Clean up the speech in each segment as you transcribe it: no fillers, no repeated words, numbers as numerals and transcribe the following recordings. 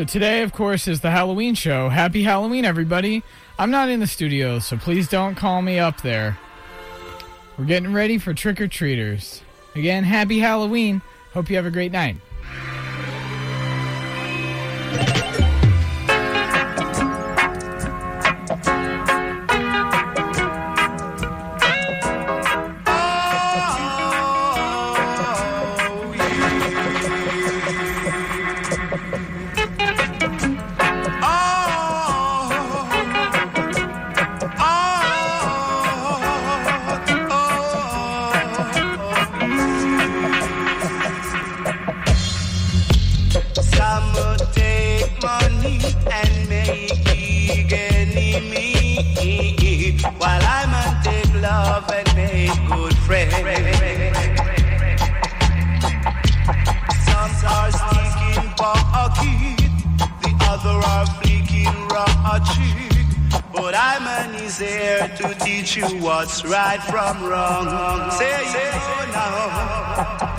So today, of course, is the Halloween show. Happy Halloween, everybody. I'm not in the studio, so please don't call me up there. We're getting ready for trick-or-treaters. Again, happy Halloween. Hope you have a great night. While I man take love and make good friends. Some are sticking pocket, the other are flicking ratchet. But I man is here to teach you what's right from wrong. Say so now.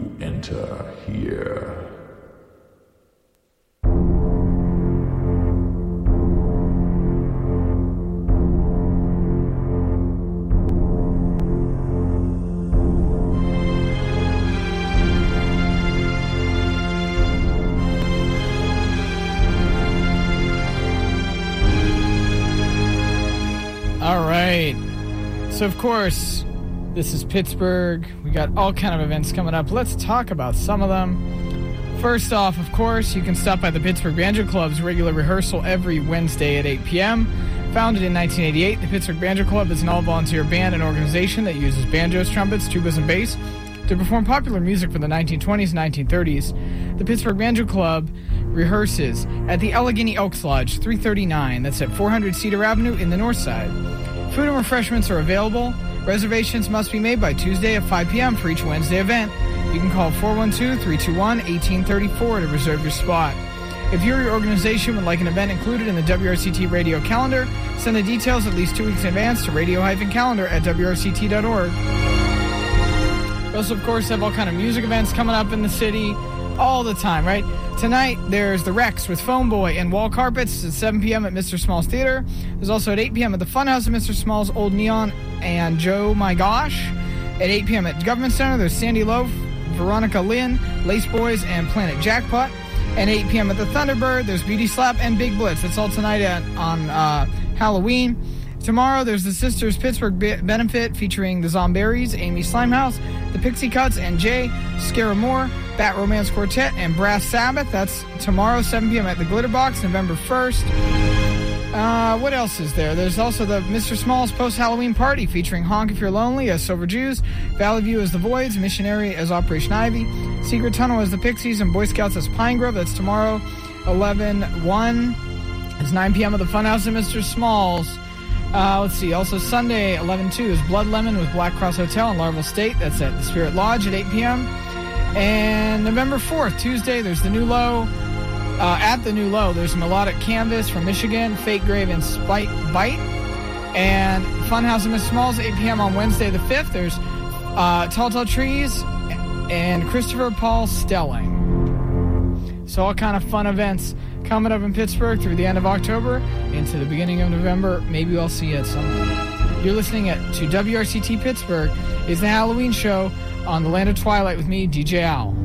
Enter here. right. So, of course, this is Pittsburgh. We got all kind of events coming up. Let's talk about some of them. First off, of course, you can stop by the Pittsburgh Banjo Club's regular rehearsal every Wednesday at 8 p.m. Founded in 1988, the Pittsburgh Banjo Club is an all-volunteer band and organization that uses banjos, trumpets, tubas, and bass to perform popular music from the 1920s and 1930s. The Pittsburgh Banjo Club rehearses at the Allegheny Elks Lodge, 339. That's at 400 Cedar Avenue in the north side. Food and refreshments are available. Reservations must be made by Tuesday at 5 p.m. for each Wednesday event. You can call 412-321-1834 to reserve your spot. If you or your organization would like an event included in the WRCT radio calendar, send the details at least 2 weeks in advance to radio-calendar@wrct.org. We also, of course, have all kind of music events coming up in the city all the time, right? Tonight, there's the Rex with Foam Boy and Wall Carpets at 7 p.m. at Mr. Small's Theater. There's also at 8 p.m. at the Funhouse at Mr. Small's, Old Neon and Joe My Gosh. At 8 p.m. at Government Center, there's Sandy Loaf, Veronica Lynn, Lace Boys, and Planet Jackpot. And 8 p.m. at the Thunderbird, there's Beauty Slap and Big Blitz. That's all tonight on Halloween. Tomorrow, there's the Sisters Pittsburgh Benefit featuring the Zomberries, Amy Slimehouse, the Pixie Cuts, and Jay Scaramore, Bat Romance Quartet, and Brass Sabbath. That's tomorrow, 7 p.m. at the Glitter Box, November 1st. What else is there? There's also the Mr. Small's Post-Halloween Party featuring Honk If You're Lonely as Silver Jews, Valley View as the Voids, Missionary as Operation Ivy, Secret Tunnel as the Pixies, and Boy Scouts as Pine Grove. That's tomorrow, 11/1. It's 9 p.m. at the Funhouse at Mr. Small's. Let's see. Also Sunday, 11/2 is Blood Lemon with Black Cross Hotel in Larval State. That's at the Spirit Lodge at 8 p.m. And November 4th, Tuesday, there's the New Low. At the New Low, there's Melodic Canvas from Michigan, Fake Grave, and Spite Bite. And Funhouse at Mr. Small's, 8 p.m. on Wednesday the 5th. There's Tall Tall Trees and Christopher Paul Stelling. So all kind of fun events coming up in Pittsburgh through the end of October into the beginning of November. Maybe I'll see you at some. You're listening to WRCT Pittsburgh. Is the Halloween show on the Land of Twilight with me, DJ Al.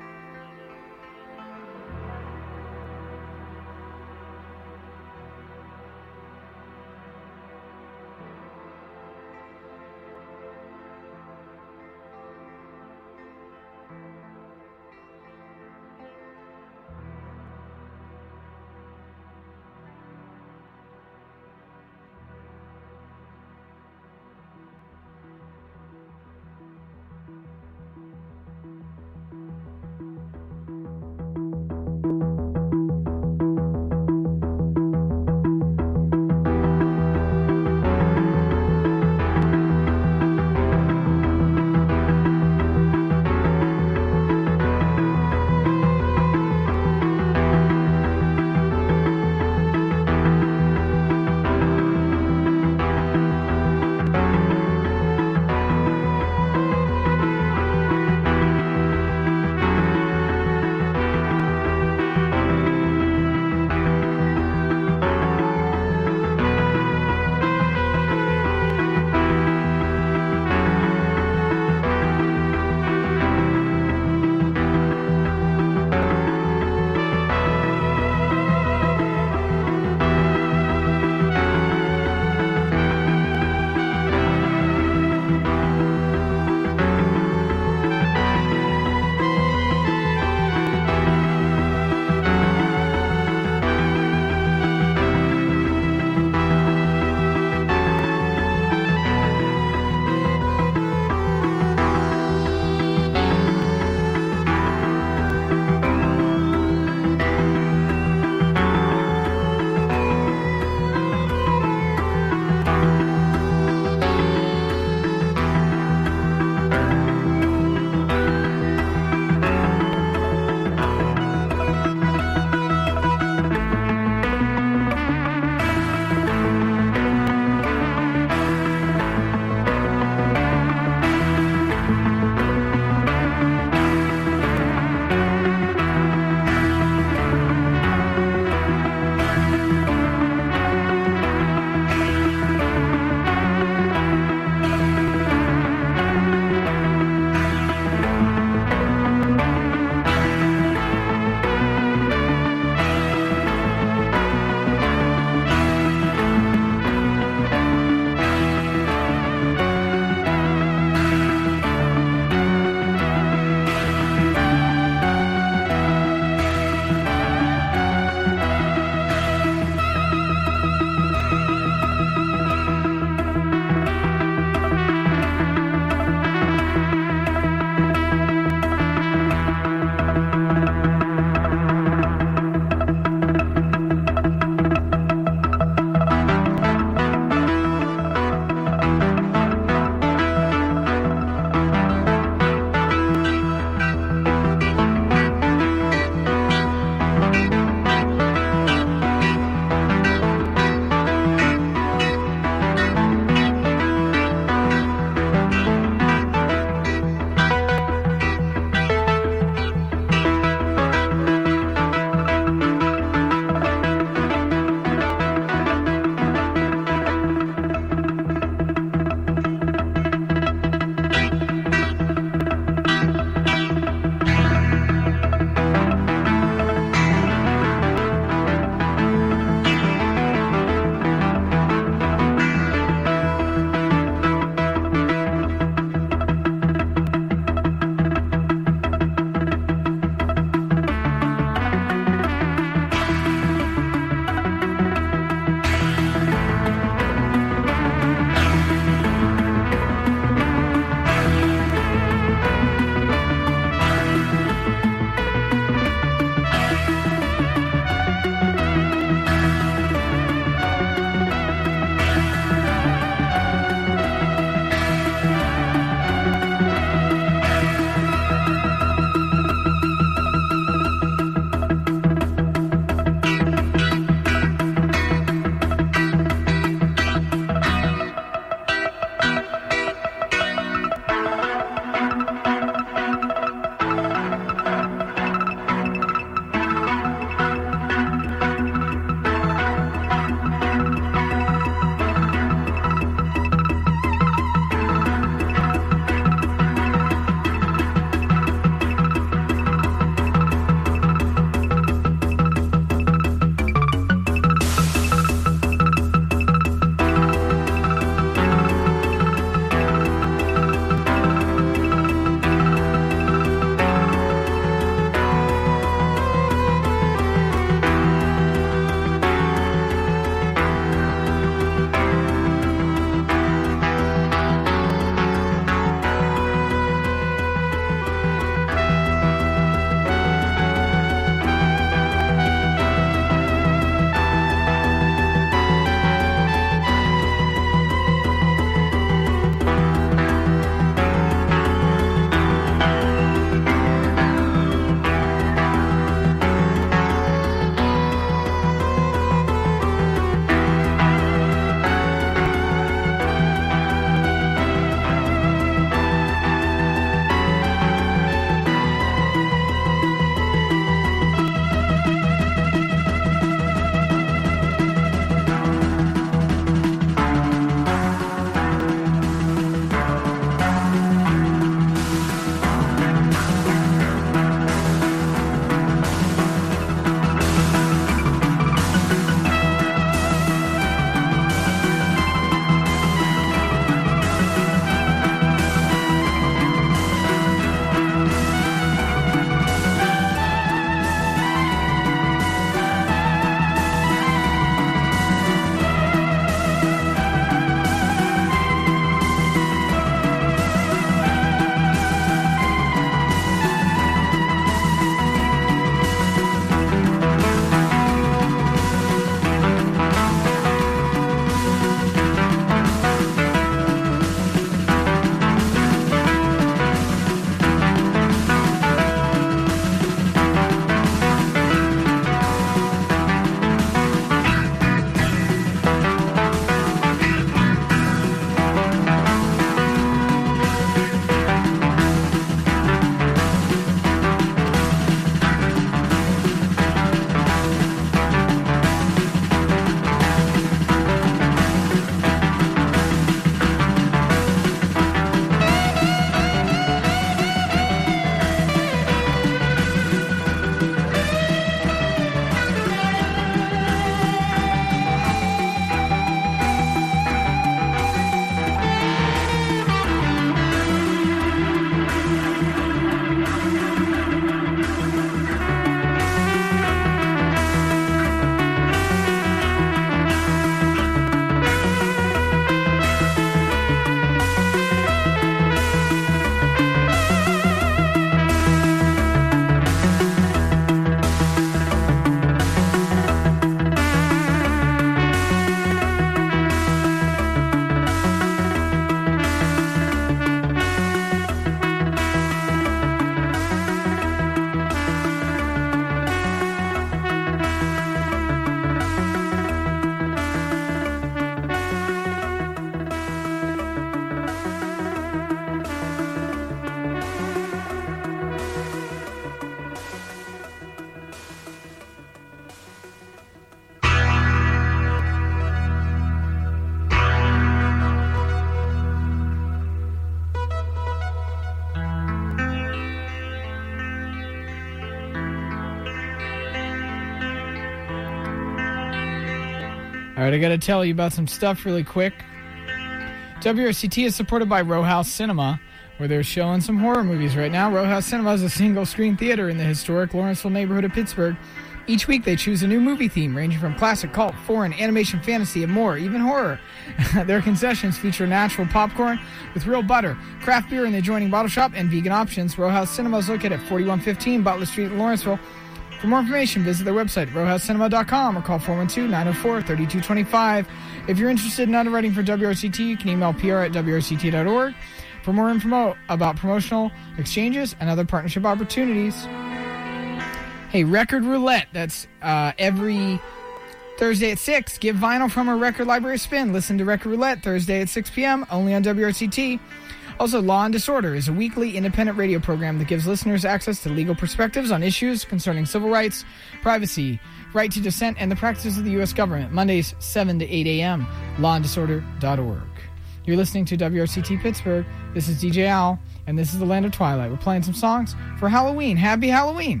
All right, I got to tell you about some stuff really quick. WRCT is supported by Row House Cinema, where they're showing some horror movies right now. Row House Cinema is a single-screen theater in the historic Lawrenceville neighborhood of Pittsburgh. Each week they choose a new movie theme, ranging from classic, cult, foreign, animation, fantasy, and more, even horror. Their concessions feature natural popcorn with real butter, craft beer in the adjoining bottle shop, and vegan options. Row House Cinema is located at 4115 Butler Street in Lawrenceville. For more information, visit their website, rowhousecinema.com, or call 412-904-3225. If you're interested in underwriting for WRCT, you can email pr@wrct.org for more info about promotional exchanges and other partnership opportunities. Hey, Record Roulette, that's every Thursday at 6. Give vinyl from our record library a spin. Listen to Record Roulette Thursday at 6 p.m., only on WRCT. Also, Law and Disorder is a weekly independent radio program that gives listeners access to legal perspectives on issues concerning civil rights, privacy, right to dissent, and the practices of the U.S. government. Mondays, 7 to 8 a.m., lawanddisorder.org. You're listening to WRCT Pittsburgh. This is DJ Al, and this is the Land of Twilight. We're playing some songs for Halloween. Happy Halloween!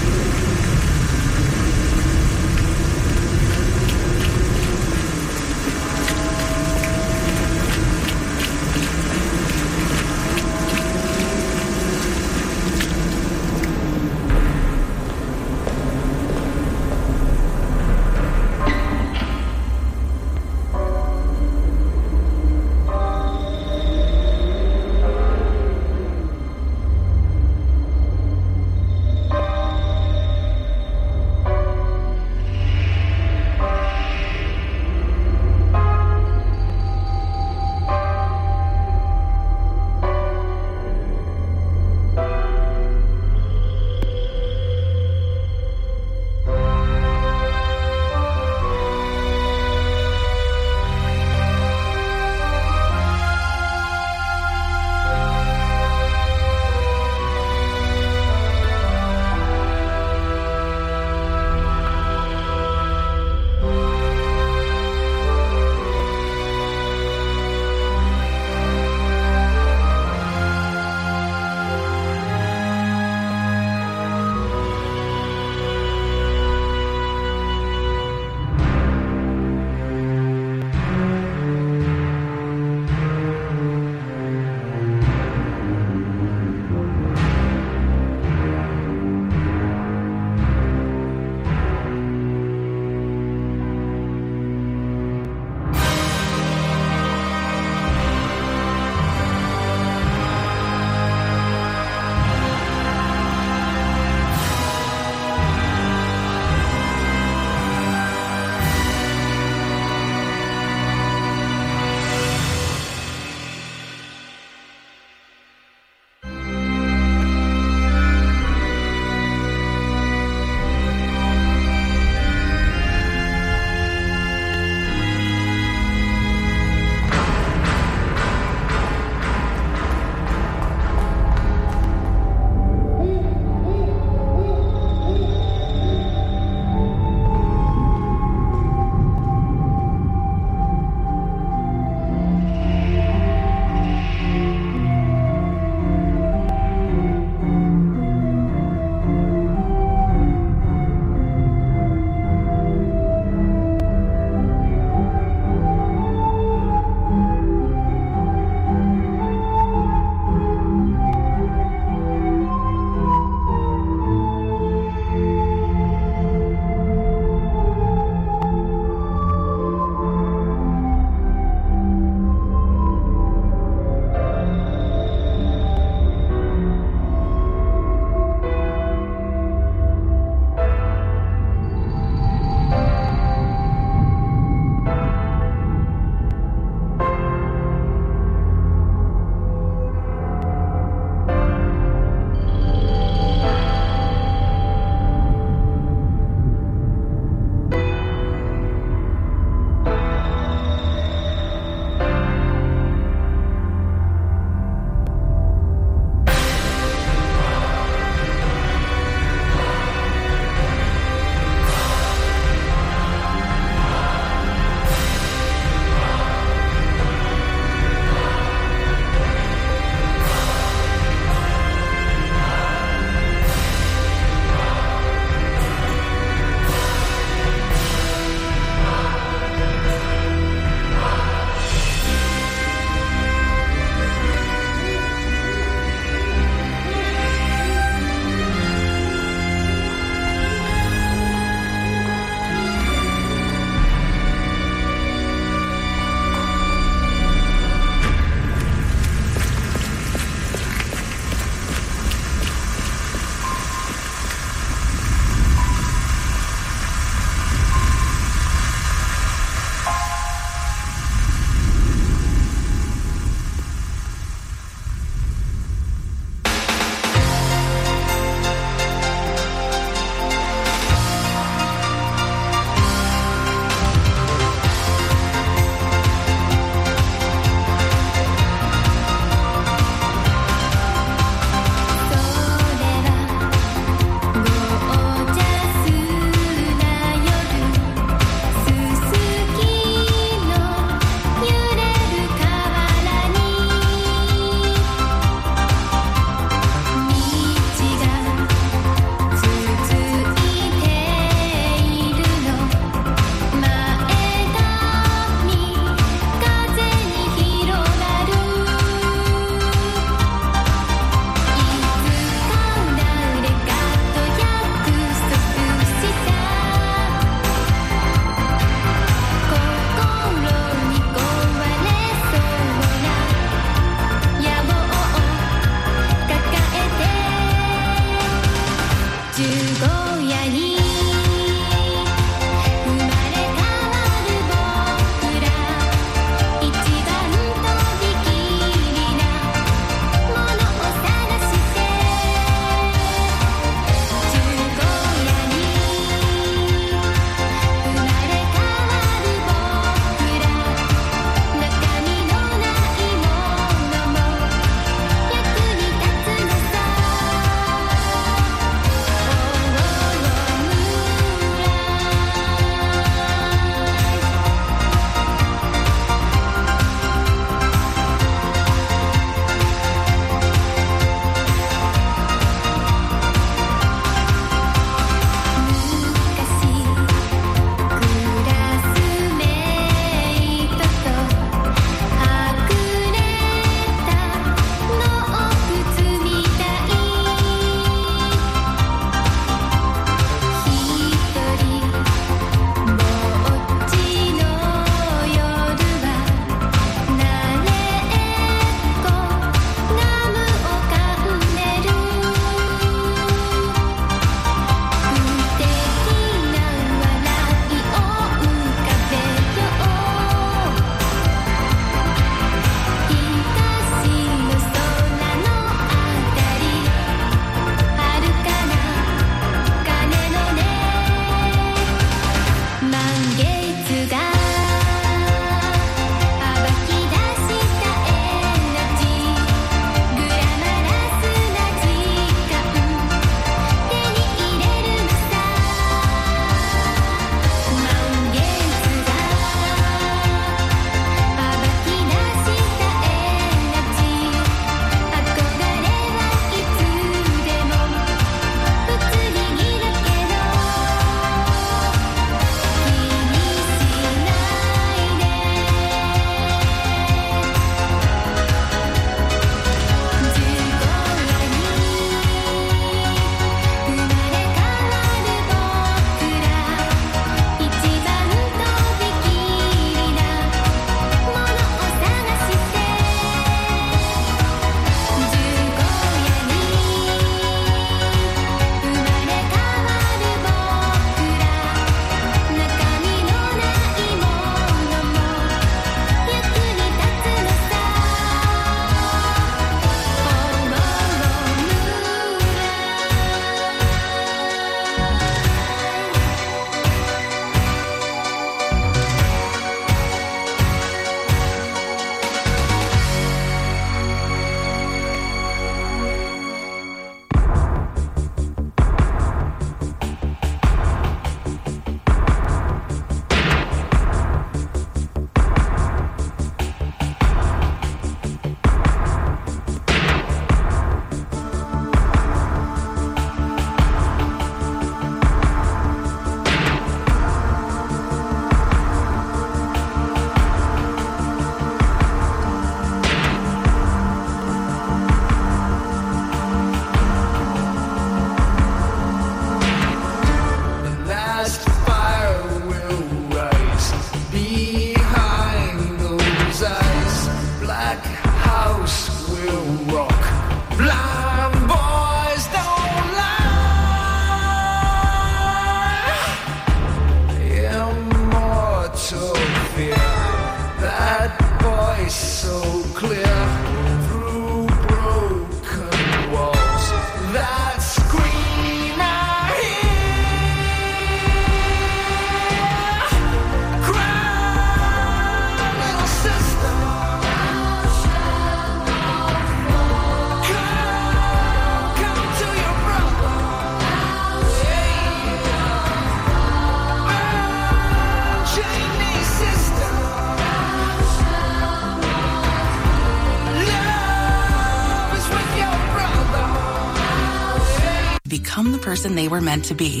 become the person they were meant to be.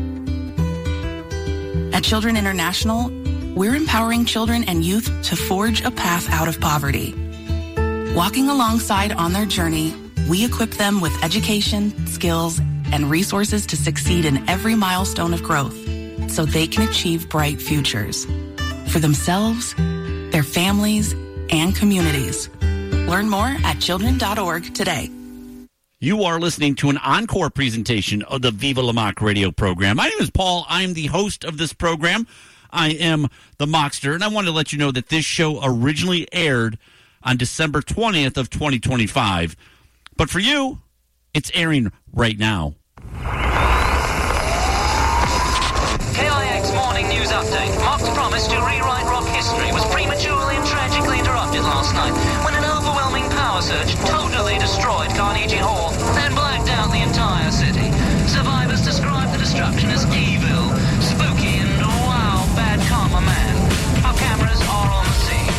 At Children International, we're empowering children and youth to forge a path out of poverty. Walking alongside on their journey, we equip them with education, skills, and resources to succeed in every milestone of growth so they can achieve bright futures for themselves, their families, and communities. Learn more at children.org today. You are listening to an encore presentation of the Viva La Mock radio program. My name is Paul. I'm the host of this program. I am the Mockster, and I wanted to let you know that this show originally aired on December 20th of 2025. But for you, it's airing right now. KIX Morning News Update. Mock's promise to rewrite rock history was prematurely and tragically interrupted last night when an overwhelming power surge totally destroyed Carnegie Hall and blacked out the entire city. Survivors described the destruction as evil, spooky, and wow, bad karma man. Our cameras are on the scene.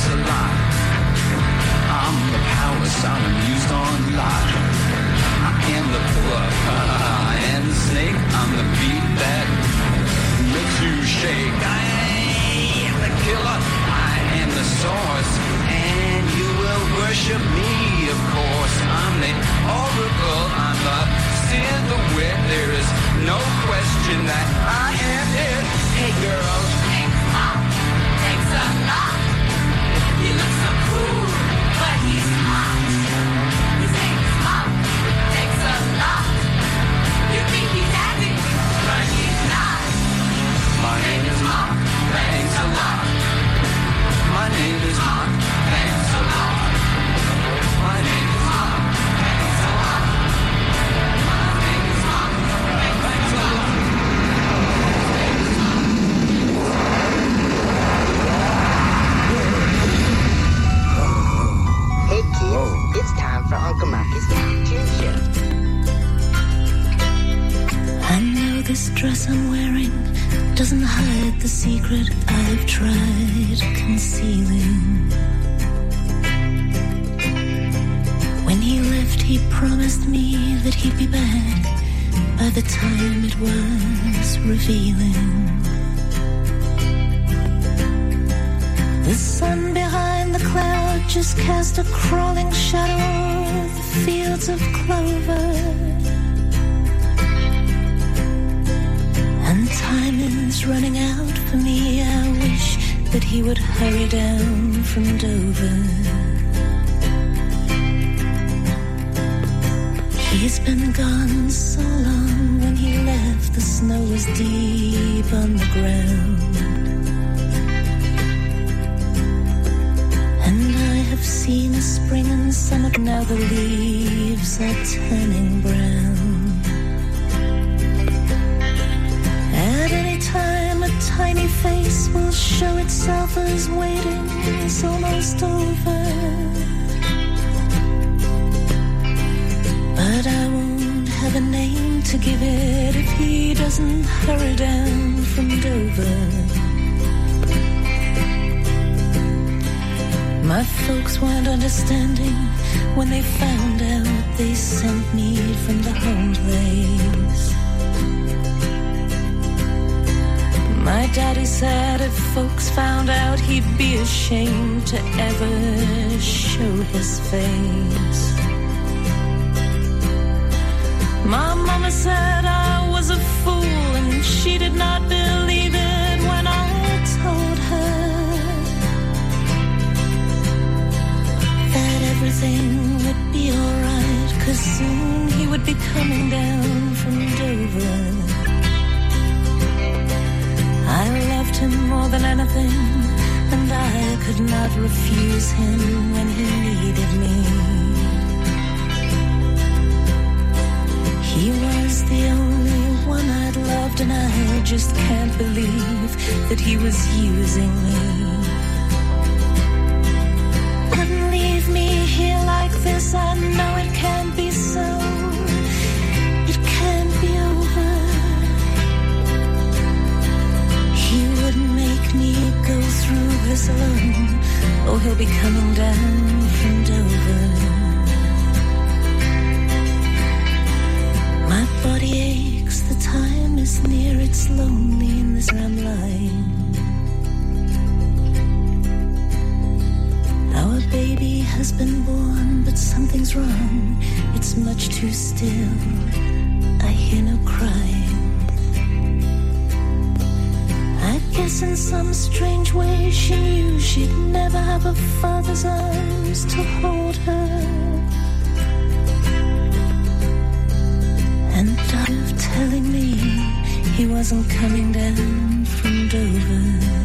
a lot. I'm the power sound used on lot. I am the puller and the snake. I'm the beat that makes you shake. I am the killer. I am the source, and you will worship me, of course. I'm the oracle. I'm the sin, the wit. There is no question that I am it. Hey, girls. Takes a lot. He looks so cool, but he's hot. His name is Mom. Takes a lot. You think he's acting, but he's not. My name is Mark. Thanks a lot. My name is Mark. Thanks a lot. My name is Mark. Thanks a lot. My name is Mark. Thanks a lot. Hey kids, it's time for Uncle Marcus Tune Show. I know this dress I'm wearing doesn't hide the secret I've tried concealing. When he left, he promised me that he'd be back by the time it was revealing. The sun behind the cloud just cast a crawling shadow of the fields of clover. And time is running out for me. I wish that he would hurry down from Dover. He's been gone so long. When he left, the snow was deep on the ground. And I have seen a spring and summer. Now the leaves are turning brown. At any time, a tiny face will show itself as waiting is almost over. But I won't have a name to give it if he doesn't hurry down from Dover. My folks weren't understanding when they found out they sent me from the home place. My daddy said if folks found out he'd be ashamed to ever show his face. My mama said I was a fool and she did not believe it when I told her that everything would be alright, 'cause soon he would be coming down from Dover. I loved him more than anything, and I could not refuse him when he needed me. He was the only one I'd loved, and I just can't believe that he was using me. Couldn't leave me here like this, I know it can't be so. It can't be over. He wouldn't make me go through this alone. Oh, he'll be coming down from Dover. My body aches, the time is near, it's lonely in this I'm lying. Our baby has been born, but something's wrong, it's much too still, I hear no crying. I guess in some strange way she knew she'd never have a father's arms to hold her. And died of telling me he wasn't coming down from Dover.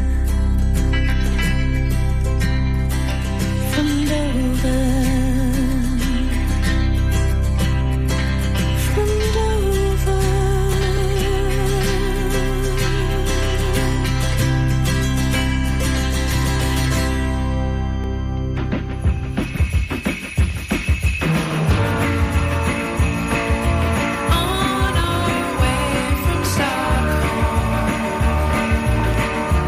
From Dover. From Dover. On our way from Stockholm,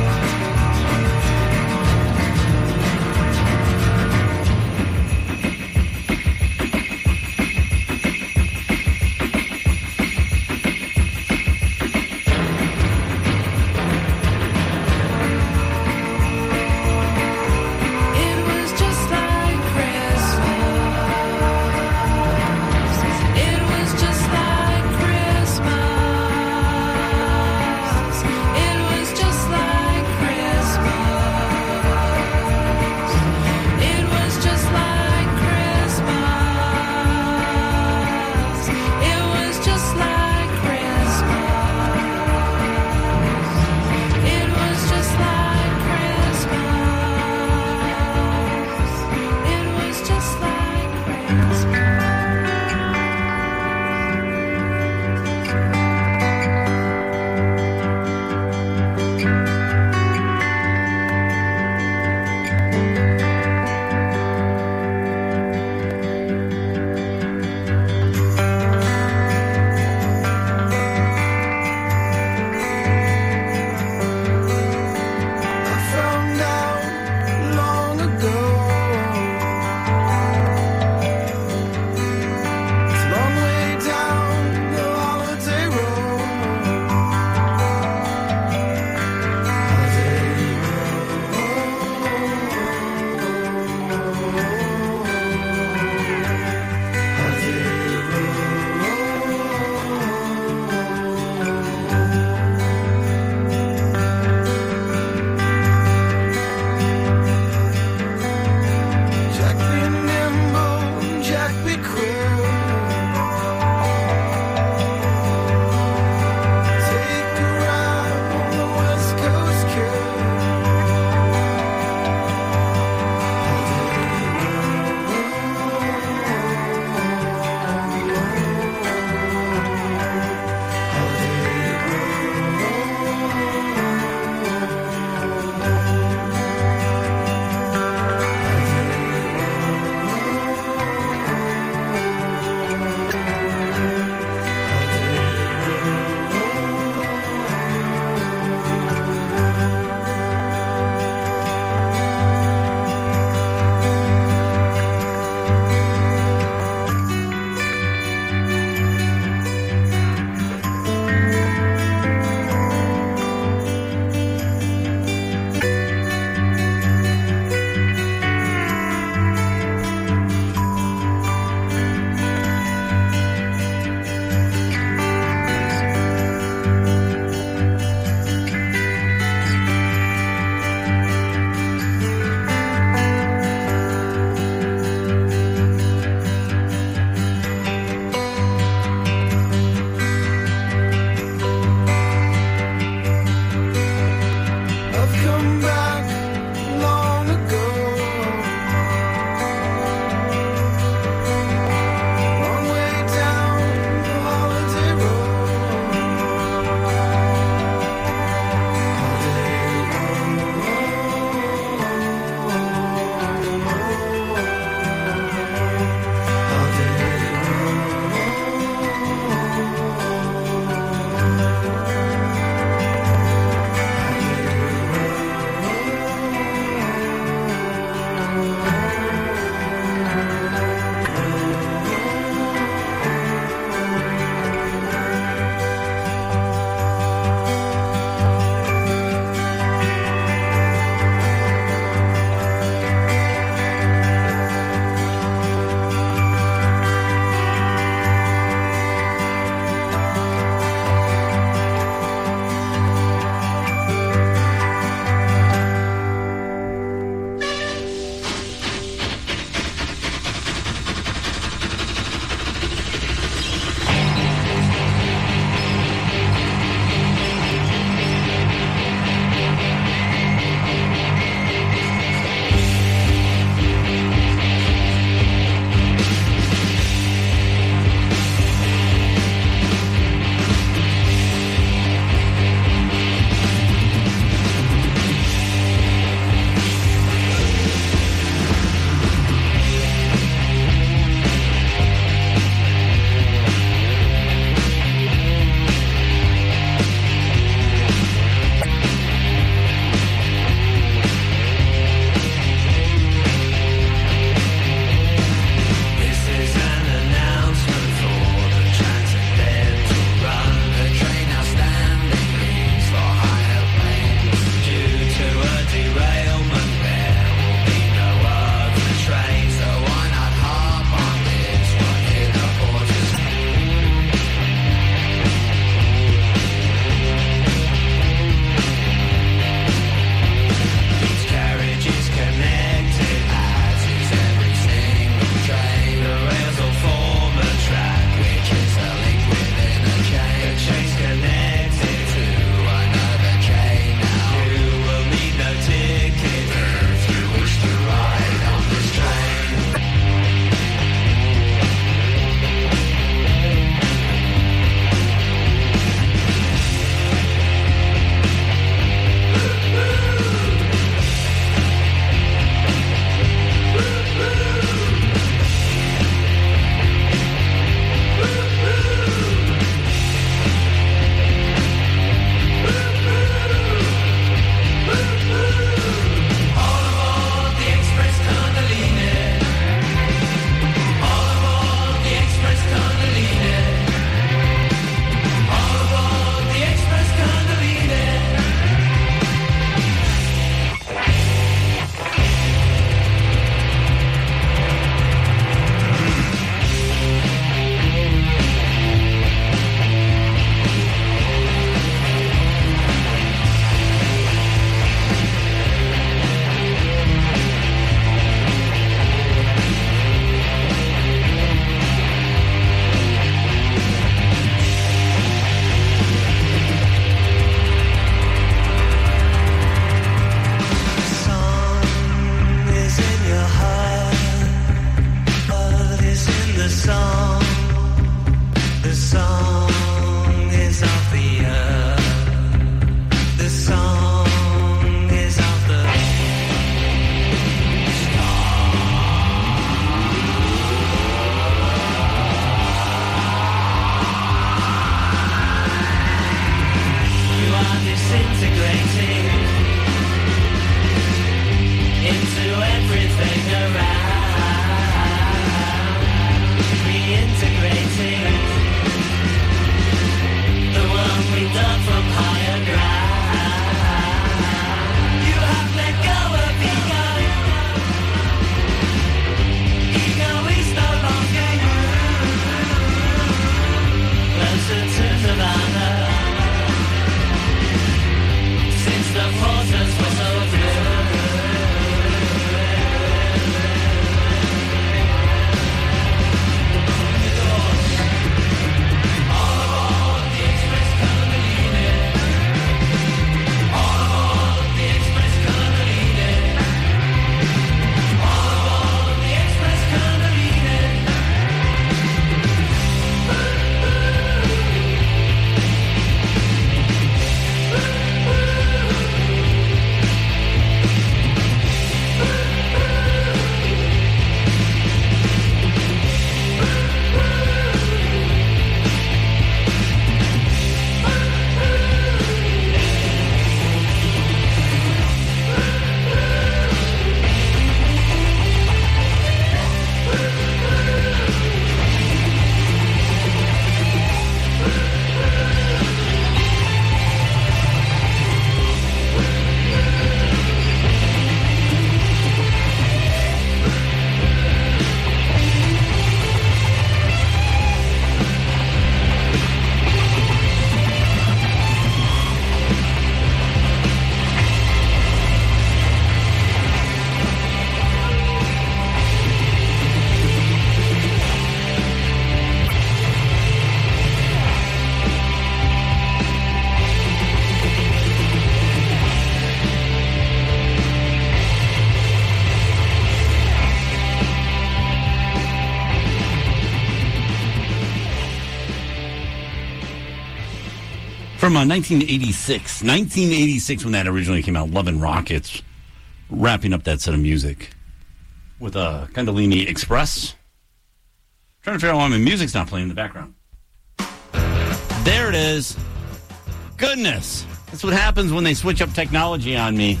from 1986. 1986 when that originally came out, Love and Rockets, wrapping up that set of music with Kundalini Express. Trying to figure out why my music's not playing in the background. There it is. Goodness. That's what happens when they switch up technology on me.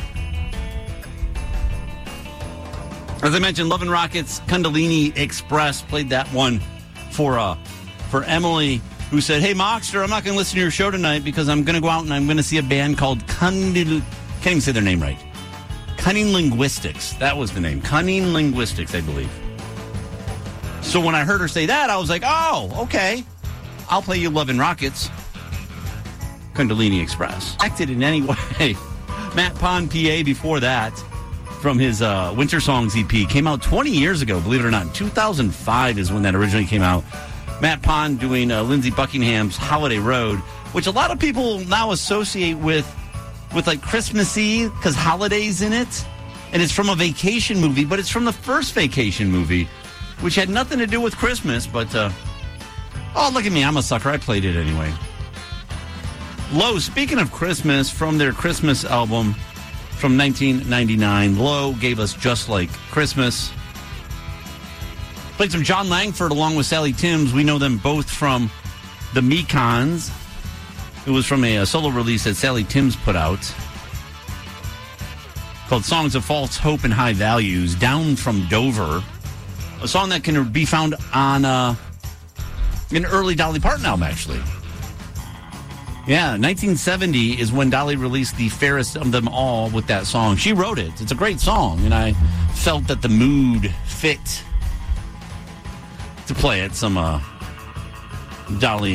As I mentioned, Love and Rockets, Kundalini Express, played that one for Emily, who said, "Hey, Mockster, I'm not going to listen to your show tonight because I'm going to go out and I'm going to see a band called can't even say their name right. Cunning Linguistics." That was the name. Cunning Linguistics, I believe. So when I heard her say that, I was like, oh, okay. I'll play you Love and Rockets, Kundalini Express. Acted in any way. Matt Pond, PA, before that, from his Winter Songs EP, came out 20 years ago, believe it or not. 2005 is when that originally came out. Matt Pond doing Lindsey Buckingham's Holiday Road, which a lot of people now associate with like Christmassy, because holidays in it. And it's from a vacation movie, but it's from the first vacation movie, which had nothing to do with Christmas, but, oh, look at me, I'm a sucker. I played it anyway. Low, speaking of Christmas, from their Christmas album from 1999, Low gave us Just Like Christmas. Played some John Langford along with Sally Timms. We know them both from the Mekons. It was from a solo release that Sally Timms put out called Songs of False Hope and High Values, Down from Dover. A song that can be found on an early Dolly Parton album, actually. Yeah, 1970 is when Dolly released the Fairest of Them All with that song. She wrote it. It's a great song, and I felt that the mood fit to play it. Some Sally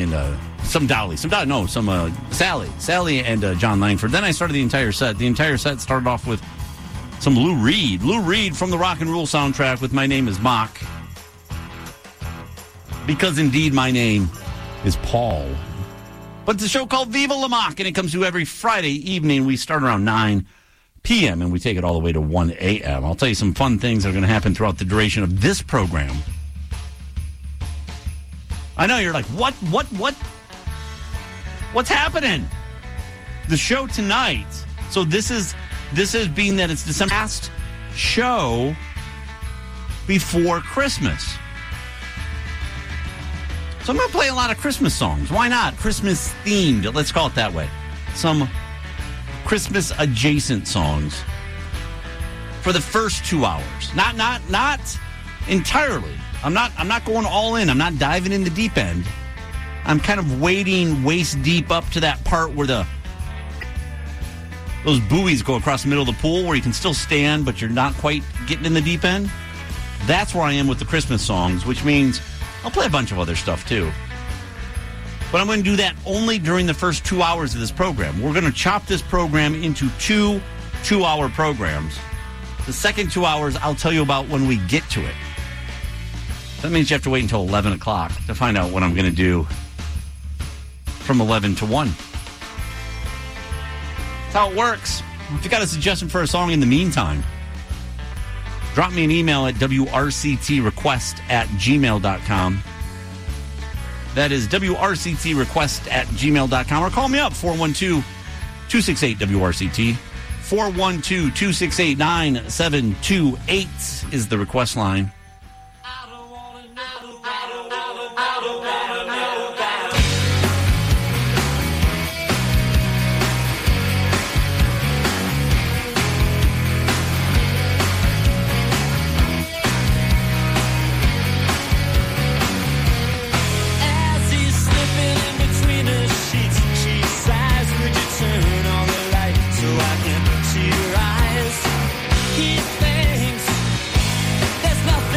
and John Langford. Then I started the entire set. The entire set started off with some Lou Reed. Lou Reed from the Rock and Roll soundtrack with My Name is Mock. Because indeed my name is Paul. But it's a show called Viva La Mock, and it comes to you every Friday evening. We start around 9 p.m., and we take it all the way to 1 a.m. I'll tell you some fun things that are going to happen throughout the duration of this program. I know you're like, what's happening? The show tonight. So this is being that it's December last show before Christmas. So I'm going to play a lot of Christmas songs. Why not? Christmas themed. Let's call it that way. Some Christmas adjacent songs for the first 2 hours. Not entirely. I'm not going all in. I'm not diving in the deep end. I'm kind of wading waist deep up to that part where those buoys go across the middle of the pool where you can still stand, but you're not quite getting in the deep end. That's where I am with the Christmas songs, which means I'll play a bunch of other stuff too. But I'm going to do that only during the first 2 hours of this program. We're going to chop this program into two 2-hour programs. The second 2 hours I'll tell you about when we get to it. That means you have to wait until 11 o'clock to find out what I'm going to do from 11 to 1. That's how it works. If you got a suggestion for a song in the meantime, drop me an email at wrctrequest@gmail.com. That is wrctrequest@gmail.com. Or call me up, 412-268-WRCT. 412-268-9728 is the request line. There's nothing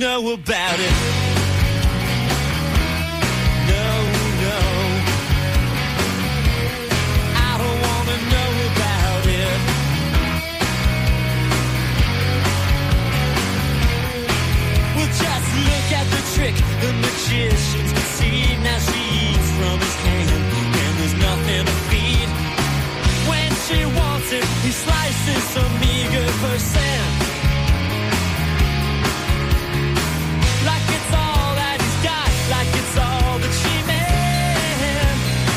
know about it. No, no. I don't wanna know about it. Well, just look at the trick the magicians see. Now she eats from his hand, and there's nothing to feed. When she wants it, he slices some meager percent. Like it's all that he's got, like it's all that she meant.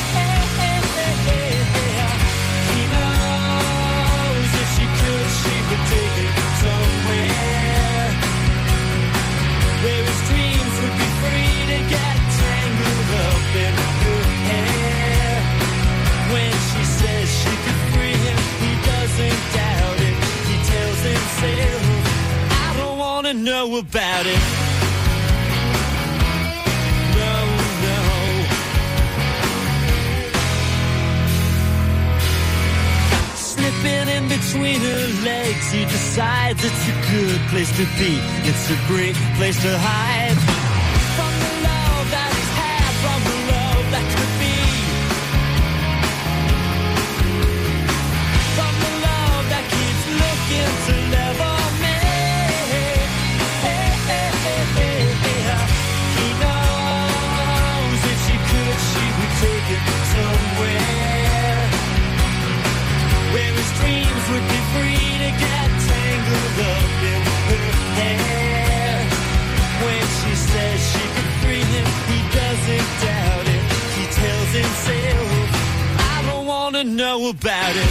He knows if she could, she would take it somewhere where his dreams would be free to get tangled up in her hair. When she says she could free him, he doesn't doubt it. He tells himself, I don't wanna know about it. No, no. Slipping in between her legs, he decides it's a good place to be. It's a great place to hide from the love that he's had, from the love that could be, from the love that keeps looking to level me. He knows if she could, she would take it somewhere where his dreams would be free to get tangled up in her hair. When she says she could free him, he doesn't doubt it. He tells himself, I don't wanna know about it.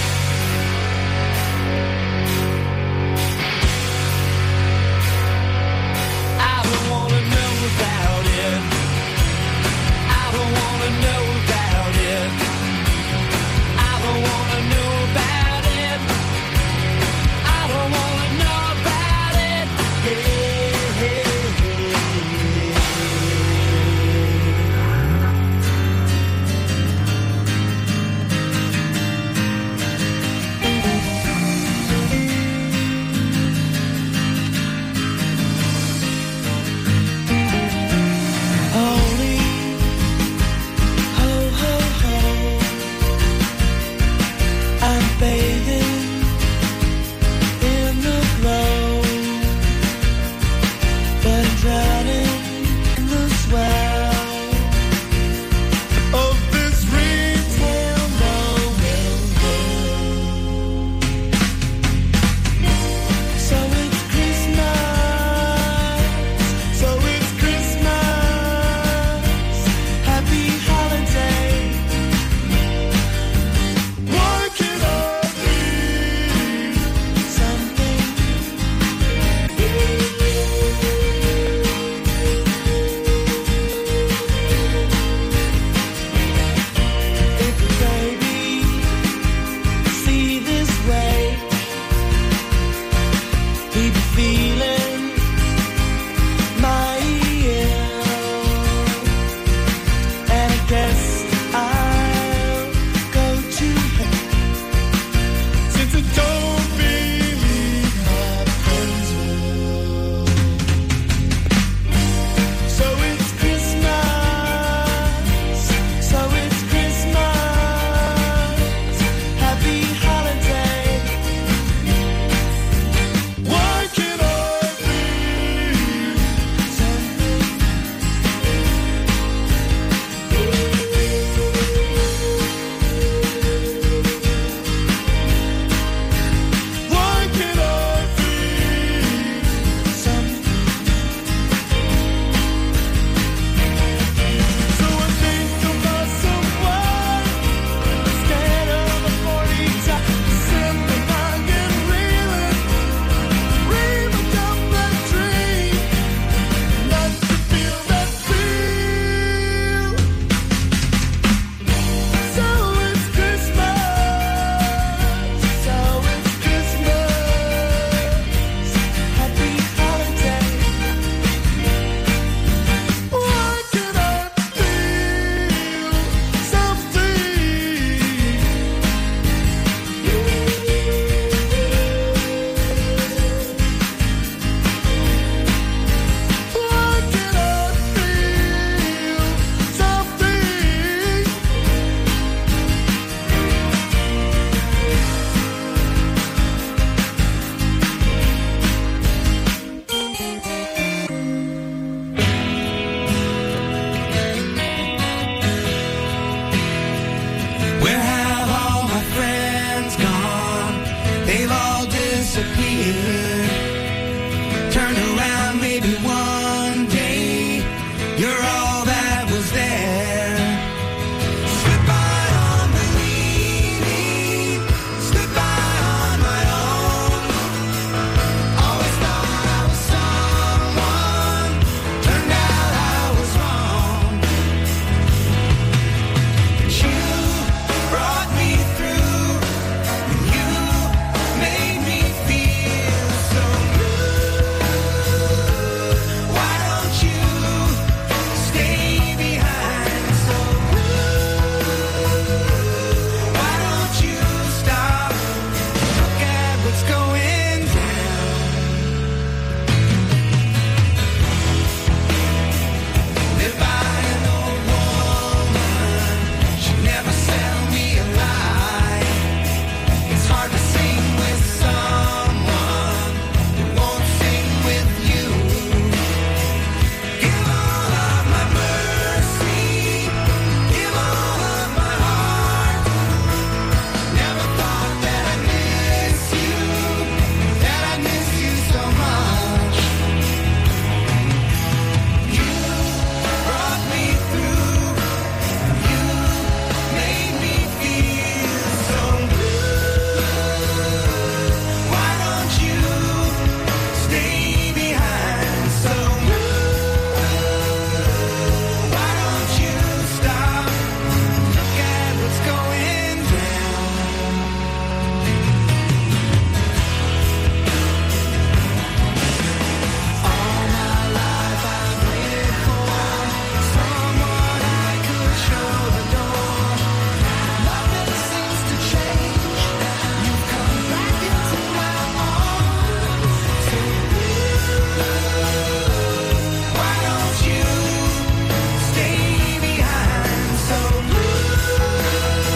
I don't wanna know about it. I don't wanna know about it. I don't wanna know about it. I don't wanna know about it. Holy, ho, ho, ho. I'm bathing in the glow, but I'm drowning in the swell of this retail moment. So it's Christmas, so it's Christmas, happy holiday. What can I be? Something. If a baby see this way, he'd be feeling